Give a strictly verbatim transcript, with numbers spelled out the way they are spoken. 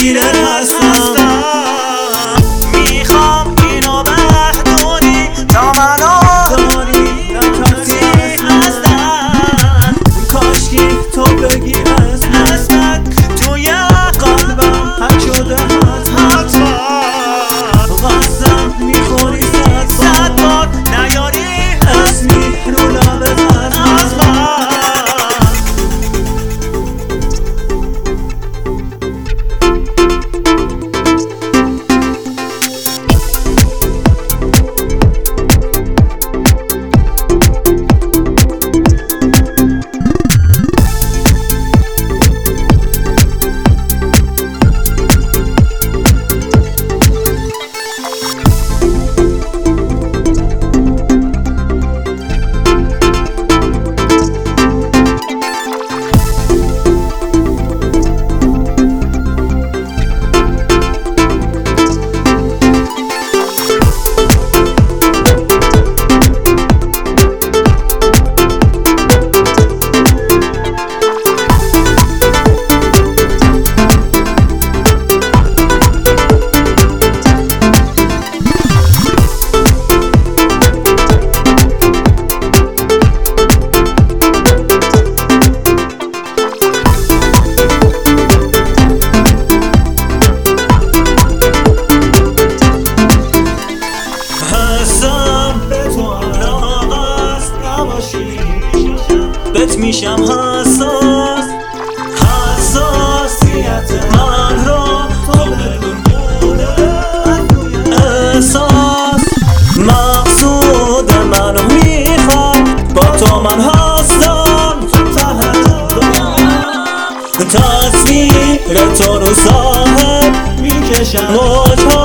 مسیرت هستم. میخوام اینو بردونی تا منو داری نترسی ازن. کاشکی تو بگی از اسمت توی قلبم حک شده حتما. غزم میخوری صد صد بار نیاری اسمی رو لبت از من. بهت میشم حساس، حساسیت من رو تو بدون احساس. مقصود منو میخوای با تو من هستم ته تصویر تو رو صاحب میکشم.